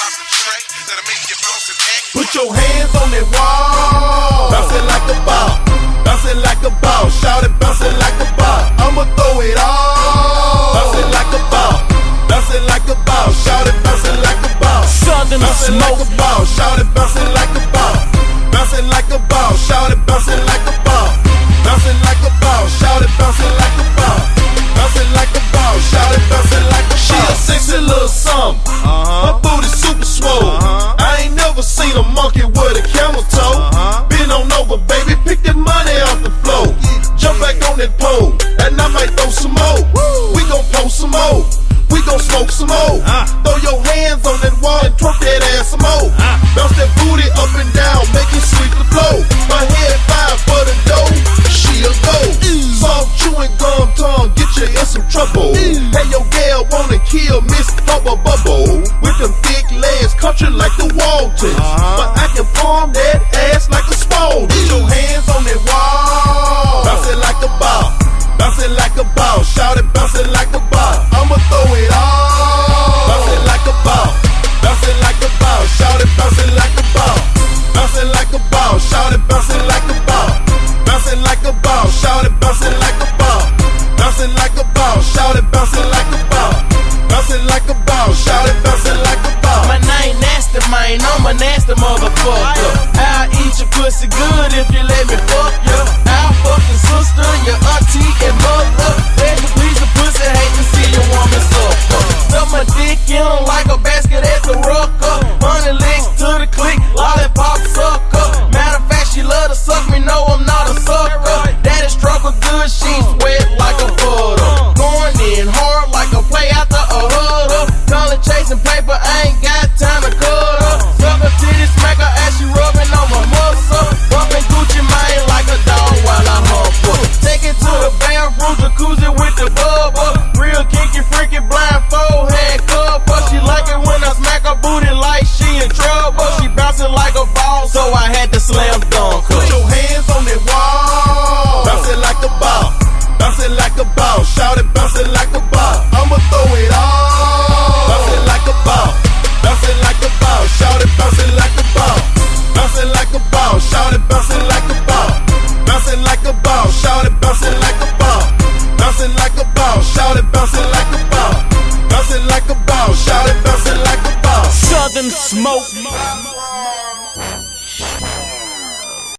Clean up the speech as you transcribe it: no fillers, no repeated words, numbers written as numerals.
Put your hands on that wall. Bounce it like a ball. Bounce it like a ball. Shout it, bounce it like a ball. I'ma throw it all. Bounce it like a ball. Bounce it like a ball. Shout it, bounce it like a ball. Southern bounce it like a ball. Shout it, bounce it like a ball. Bounce it like a ball. Shout it, bounce it like a ball. Bounce it like a ball. Shout it, bounce it like a ball. Bounce it like a ball. Shout it, bounce it like a ball. She a sexy little something. Her booty super swole. I ain't never seen a monkey with a camel toe. Bend on over, baby, pick that money off the floor. Jump back on that pole, and I might throw some more. We gon' post some more. We gon' smoke some more. Throw your hands on that wall and twerk that ass some more. Bounce that booty up and down, make it sweep the flow. My head fine for the dough, she a go. Soft chewing gum tongue, get you in some trouble. Hey, your gal wanna kill Miss Bubba Bubble. With them thick legs, country like the Waltons. But I can palm that ass like a spawn. Put your hands on that wall. Bounce it like a ball. Bounce it like a ball. Shout it, bounce it like a ball. I'ma throw it all. Bounce it like a ball. Bounce it like a ball. Shout it, bounce it like a ball. Bounce it like a ball. Shout it, bounce it like a ball. Bounce it like a ball. Shout it, bounce it like a ball. Bounce it like a ball. Shout it, bounce it like a ball. Bounce it like a ball. Shout it, bounce it like a ball. My name nasty, man. I'm a nasty motherfucker. I'll eat your pussy good if you let me fuck you. I'll fuck your sister, your auntie, and mother. Let you please the pussy, hate to see your woman suffer. Stuff my dick in like a basket at the rucker. 100 licks to the click, lollipop sucker. Matter of fact, she love to suck me, no, I'm not a sucker. Daddy struggle good, she's wet like a butter. Going in hard like a play after a huddle. Calling chasing paper, I ain't got time to cut her. Suck her titties, smack her ass, she rubbing on my muscle. Bumping Gucci Mane like a dog while I hump her. Take it to the bathroom, jacuzzi with the bubble. Real kinky, freaky, blindfold, hand